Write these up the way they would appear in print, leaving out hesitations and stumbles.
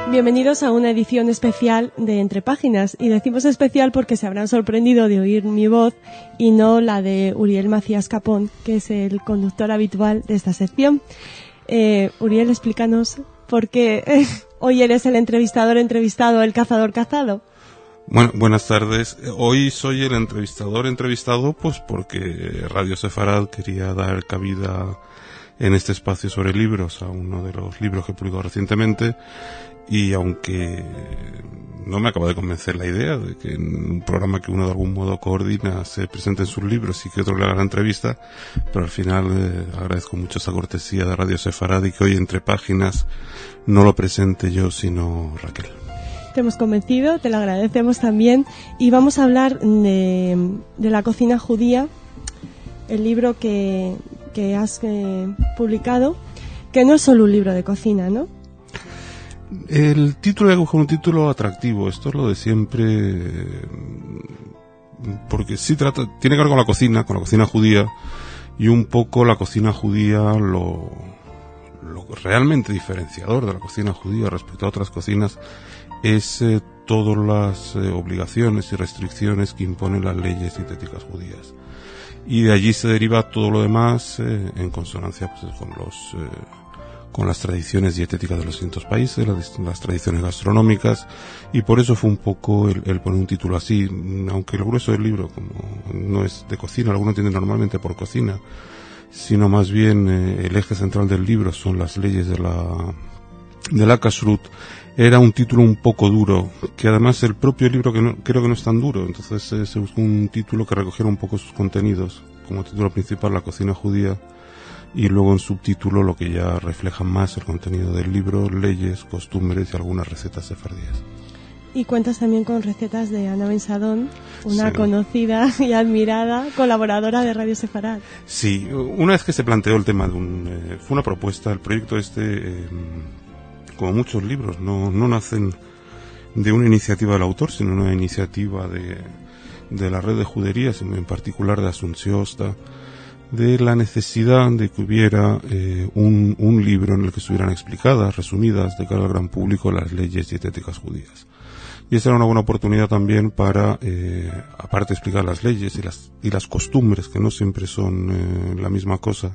Bienvenidos a una edición especial de Entre Páginas, y decimos especial porque se habrán sorprendido de oír mi voz y no la de Uriel Macías Capón, que es el conductor habitual de esta sección. Uriel, explícanos por qué hoy eres el entrevistador entrevistado, el cazador cazado. Bueno, buenas tardes. Hoy soy el entrevistador entrevistado pues porque Radio Sefarad quería dar cabida en este espacio sobre libros a uno de los libros que he publicado recientemente, y aunque no me acaba de convencer la idea de que en un programa que uno de algún modo coordina se presenten sus libros y que otro le haga la entrevista, pero al final agradezco mucho esa cortesía de Radio Sefarad y que hoy Entre Páginas no lo presente yo sino Raquel. Te hemos convencido, te lo agradecemos también, y vamos a hablar de la cocina judía, el libro que has publicado, que no es solo un libro de cocina, ¿no? El título he cogido un título atractivo, esto es lo de siempre, porque sí tiene que ver con la cocina judía, y un poco la cocina judía lo realmente diferenciador de la cocina judía respecto a otras cocinas es todas las obligaciones y restricciones que imponen las leyes dietéticas judías, y de allí se deriva todo lo demás en consonancia pues, con las tradiciones dietéticas de los distintos países, las tradiciones gastronómicas, y por eso fue un poco el poner un título así, aunque el grueso del libro como no es de cocina, algunos entienden normalmente por cocina, sino más bien el eje central del libro son las leyes de la kashrut. Era un título un poco duro, que además el propio libro creo que no es tan duro, entonces se buscó un título que recogiera un poco sus contenidos, como título principal la cocina judía, y luego en subtítulo lo que ya refleja más el contenido del libro, leyes, costumbres y algunas recetas sefardíes. Y cuentas también con recetas de Ana Ben-Sadón, una conocida y admirada colaboradora de Radio Sefarad. Sí, una vez que se planteó el tema fue una propuesta, el proyecto como muchos libros, no nacen de una iniciativa del autor, sino una iniciativa de la red de juderías, en particular de Asunción Osta, de la necesidad de que hubiera un libro en el que estuvieran explicadas, resumidas, de cara al gran público, las leyes dietéticas judías. Y esa era una buena oportunidad también para, aparte de explicar las leyes y las costumbres, que no siempre son la misma cosa,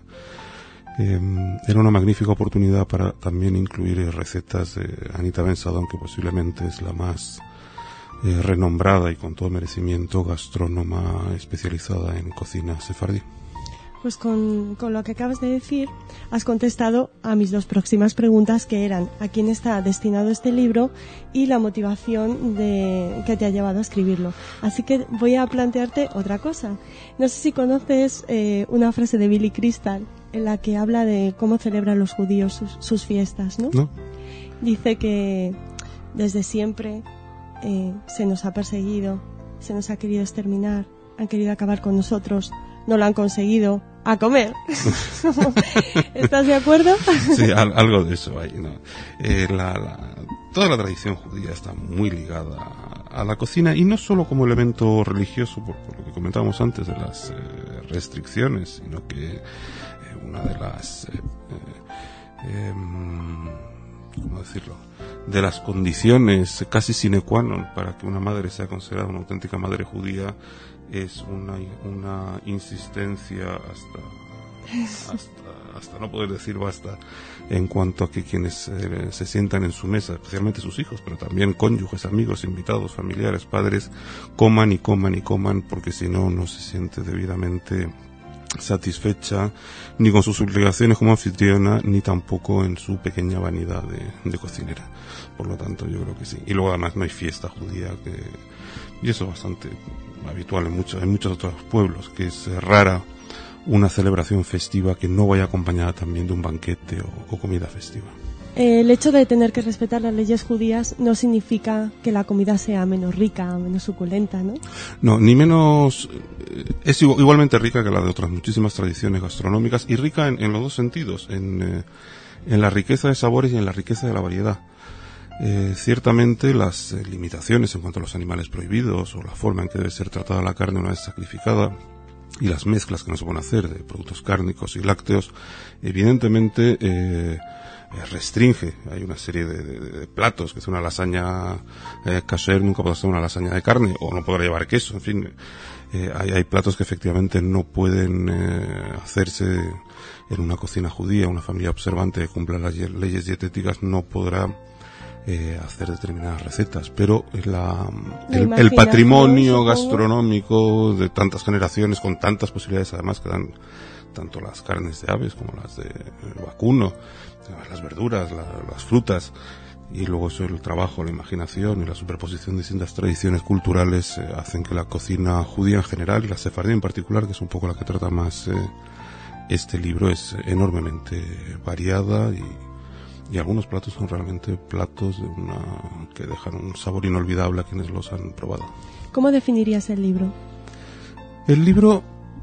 era una magnífica oportunidad para también incluir recetas de Anita Ben-Sadón, que posiblemente es la más renombrada y con todo merecimiento gastrónoma especializada en cocina sefardí. Pues con lo que acabas de decir, has contestado a mis dos próximas preguntas, que eran a quién está destinado este libro y la motivación que te ha llevado a escribirlo. Así que voy a plantearte otra cosa. No sé si conoces una frase de Billy Crystal en la que habla de cómo celebran los judíos sus fiestas, ¿no? ¿No? Dice que desde siempre se nos ha perseguido, se nos ha querido exterminar, han querido acabar con nosotros, no lo han conseguido, a comer. ¿Estás de acuerdo? Sí, algo de eso hay, ¿no? Toda la tradición judía está muy ligada a la cocina, y no solo como elemento religioso, por lo que comentábamos antes de las restricciones, sino que una de las ¿cómo decirlo?, de las condiciones casi sine qua non para que una madre sea considerada una auténtica madre judía es una insistencia hasta no poder decir basta en cuanto a que quienes se sientan en su mesa, especialmente sus hijos, pero también cónyuges, amigos, invitados, familiares, padres, coman y coman y coman, porque si no se siente debidamente satisfecha ni con sus obligaciones como anfitriona, ni tampoco en su pequeña vanidad de cocinera. Por lo tanto, yo creo que sí. Y luego además no hay fiesta judía, y eso es bastante habitual en muchos otros pueblos, que es rara una celebración festiva que no vaya acompañada también de un banquete o comida festiva. El hecho de tener que respetar las leyes judías no significa que la comida sea menos rica, menos suculenta, ¿no? No, ni menos. Es igualmente rica que la de otras muchísimas tradiciones gastronómicas, y rica en los dos sentidos, en la riqueza de sabores y en la riqueza de la variedad. Ciertamente las limitaciones en cuanto a los animales prohibidos o la forma en que debe ser tratada la carne una vez sacrificada, y las mezclas que no se pueden hacer de productos cárnicos y lácteos, evidentemente restringe. Hay una serie de platos, que es una lasaña kasher, nunca podrá ser una lasaña de carne, o no podrá llevar queso, en fin. Hay platos que efectivamente no pueden hacerse en una cocina judía. Una familia observante que cumpla las leyes dietéticas no podrá hacer determinadas recetas, pero el patrimonio gastronómico de tantas generaciones, con tantas posibilidades además que dan tanto las carnes de aves como las de vacuno, las verduras, las frutas, y luego eso, el trabajo, la imaginación y la superposición de distintas tradiciones culturales hacen que la cocina judía en general y la sefardí en particular, que es un poco la que trata más este libro, es enormemente variada, y algunos platos son realmente platos que dejan un sabor inolvidable a quienes los han probado. ¿Cómo definirías el libro? El libro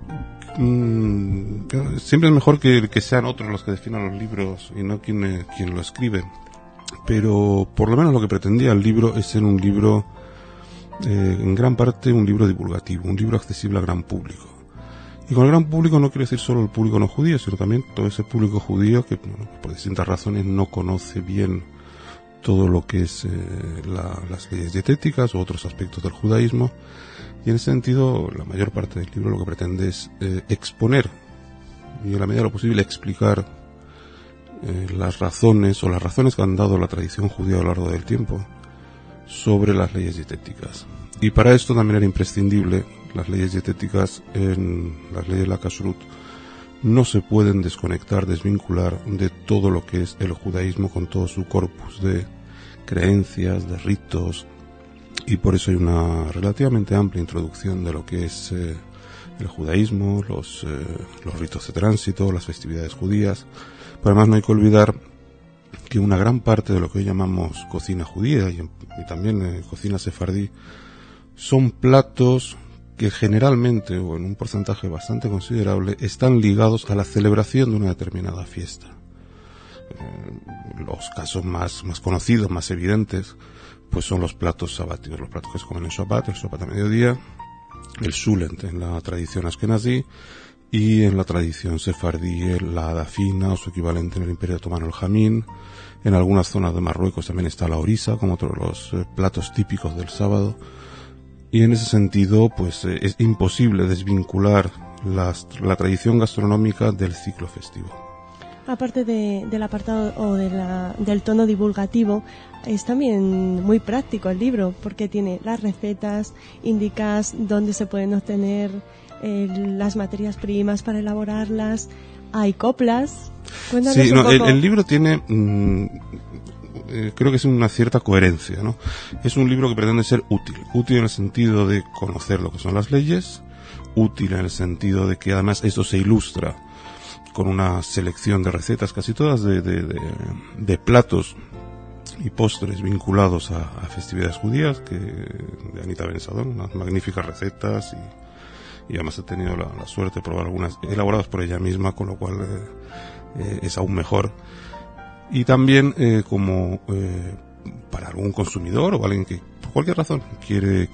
siempre es mejor que sean otros los que definan los libros y no quien lo escribe, pero por lo menos lo que pretendía el libro es ser un libro, en gran parte un libro divulgativo, un libro accesible al gran público. Y con el gran público no quiero decir solo el público no judío, sino también todo ese público judío que por distintas razones no conoce bien todo lo que es las leyes dietéticas u otros aspectos del judaísmo. Y en ese sentido, la mayor parte del libro lo que pretende es exponer y en la medida de lo posible explicar las razones que han dado la tradición judía a lo largo del tiempo sobre las leyes dietéticas. Y para esto también era imprescindible las leyes dietéticas. En las leyes de la Kashrut no se pueden desconectar, desvincular de todo lo que es el judaísmo con todo su corpus de creencias, de ritos, y por eso hay una relativamente amplia introducción de lo que es el judaísmo, los ritos de tránsito, las festividades judías. Pero además no hay que olvidar que una gran parte de lo que hoy llamamos cocina judía y también cocina sefardí son platos que generalmente, o en un porcentaje bastante considerable, están ligados a la celebración de una determinada fiesta. Los casos más conocidos, más evidentes, pues son los platos sabáticos, los platos que se comen en Shabbat, el Shabbat a mediodía, el Shulent en la tradición ashkenazí, y en la tradición sefardí la hadafina o su equivalente en el Imperio Otomano, el jamín. En algunas zonas de Marruecos también está la orisa, como otro de los platos típicos del sábado. Y en ese sentido, pues es imposible desvincular la tradición gastronómica del ciclo festivo. Aparte del apartado o del tono divulgativo, es también muy práctico el libro, porque tiene las recetas, indicas dónde se pueden obtener las materias primas para elaborarlas, hay coplas. Cuéntanos un poco. El libro tiene... creo que es una cierta coherencia, ¿no? Es un libro que pretende ser útil en el sentido de conocer lo que son las leyes, útil en el sentido de que además esto se ilustra con una selección de recetas, casi todas de platos y postres vinculados a festividades judías, de Anita Ben-Sadón, unas magníficas recetas, y además he tenido la suerte de probar algunas elaboradas por ella misma, con lo cual es aún mejor. Y también como para algún consumidor o alguien que por cualquier razón quiere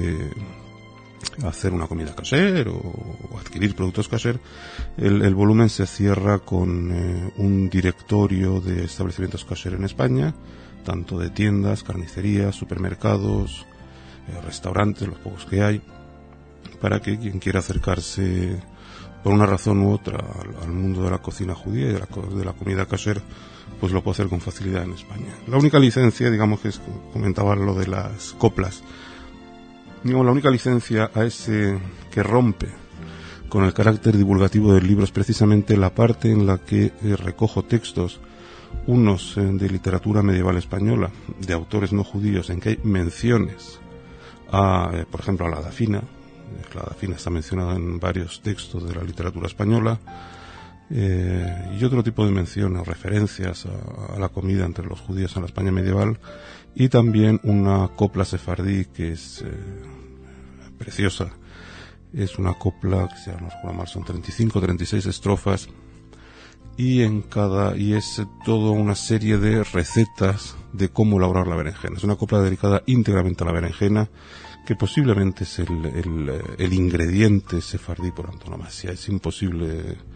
hacer una comida kasher o adquirir productos kasher, el volumen se cierra con un directorio de establecimientos kasher en España, tanto de tiendas, carnicerías, supermercados, restaurantes, los pocos que hay, para que quien quiera acercarse por una razón u otra al mundo de la cocina judía y de la comida kasher, pues lo puede hacer con facilidad en España. La única licencia, digamos, que comentaba lo de las coplas, digamos, la única licencia a ese que rompe con el carácter divulgativo del libro es precisamente la parte en la que recojo textos, unos de literatura medieval española, de autores no judíos, en que hay menciones por ejemplo, a la hadafina. La hadafina está mencionada en varios textos de la literatura española, y otro tipo de menciones o referencias a la comida entre los judíos en la España medieval, y también una copla sefardí que es preciosa. Es una copla que, si no recuerdo mal, son 35 o 36 estrofas, y es toda una serie de recetas de cómo elaborar la berenjena. Es una copla dedicada íntegramente a la berenjena, que posiblemente es el ingrediente sefardí por antonomasia. Es imposible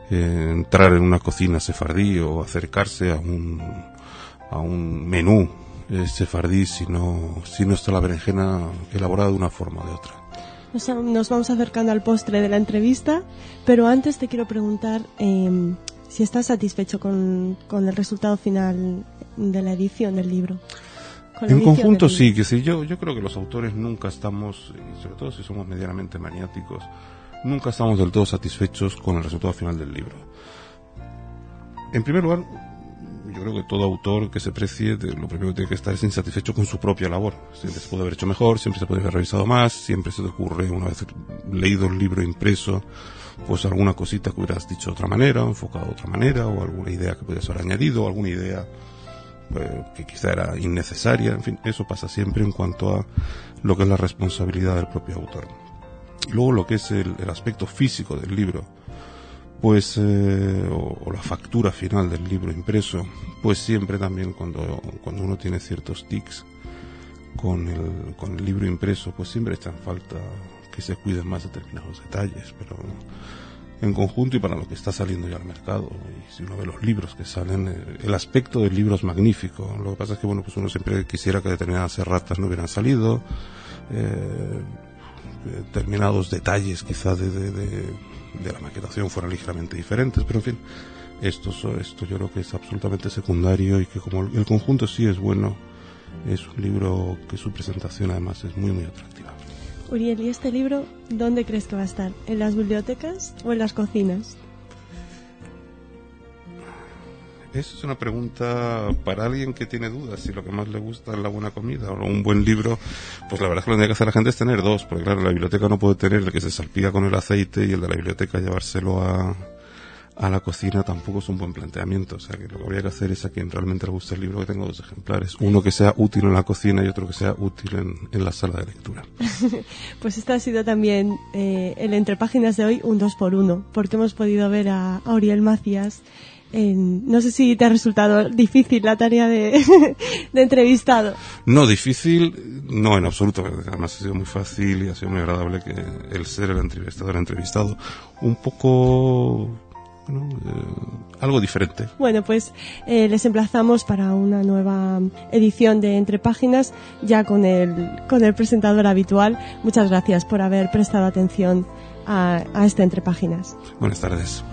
entrar en una cocina sefardí o acercarse a un menú sefardí si no está la berenjena elaborada de una forma o de otra. Nos vamos acercando al postre de la entrevista, pero antes te quiero preguntar si estás satisfecho con el resultado final de la edición del libro. En conjunto sí, que sí. Yo creo que los autores nunca estamos, y sobre todo si somos medianamente maniáticos, nunca estamos del todo satisfechos con el resultado final del libro. En primer lugar, yo creo que todo autor que se precie, lo primero que tiene que estar es insatisfecho con su propia labor. Siempre se puede haber hecho mejor, siempre se puede haber revisado más, siempre se te ocurre, una vez leído el libro impreso, pues alguna cosita que hubieras dicho de otra manera, enfocado de otra manera, o alguna idea que pudieras haber añadido, o alguna idea que quizá era innecesaria. En fin, eso pasa siempre en cuanto a lo que es la responsabilidad del propio autor. Luego lo que es el aspecto físico del libro, pues o la factura final del libro impreso, pues siempre también cuando uno tiene ciertos tics con el libro impreso, pues siempre está en falta que se cuiden más determinados detalles, pero en conjunto y para lo que está saliendo ya al mercado, y si uno ve los libros que salen, el aspecto del libro es magnífico. Lo que pasa es que pues uno siempre quisiera que determinadas erratas no hubieran salido, determinados detalles quizá de la maquetación fueran ligeramente diferentes, pero en fin, esto yo creo que es absolutamente secundario, y que como el conjunto sí es bueno, es un libro que su presentación además es muy muy atractiva. Uriel, ¿y este libro dónde crees que va a estar? ¿En las bibliotecas o en las cocinas? Esa es una pregunta para alguien que tiene dudas si lo que más le gusta es la buena comida o un buen libro. Pues la verdad es que lo que tiene que hacer la gente es tener dos, porque claro, la biblioteca no puede tener el que se salpica con el aceite, y el de la biblioteca llevárselo a la cocina tampoco es un buen planteamiento. O sea, que lo que habría que hacer es a quien realmente le guste el libro que tenga dos ejemplares. Uno que sea útil en la cocina y otro que sea útil en la sala de lectura. Pues este ha sido también el Entre Páginas de hoy, un 2x1, porque hemos podido ver a Uriel Macías. No sé si te ha resultado difícil la tarea de entrevistado. No, difícil, no en absoluto. Además ha sido muy fácil y ha sido muy agradable que el ser el entrevistado. Un poco... algo diferente. Bueno, pues les emplazamos para una nueva edición de Entre Páginas, ya con el presentador habitual. Muchas gracias por haber prestado atención a este Entre Páginas. Buenas tardes.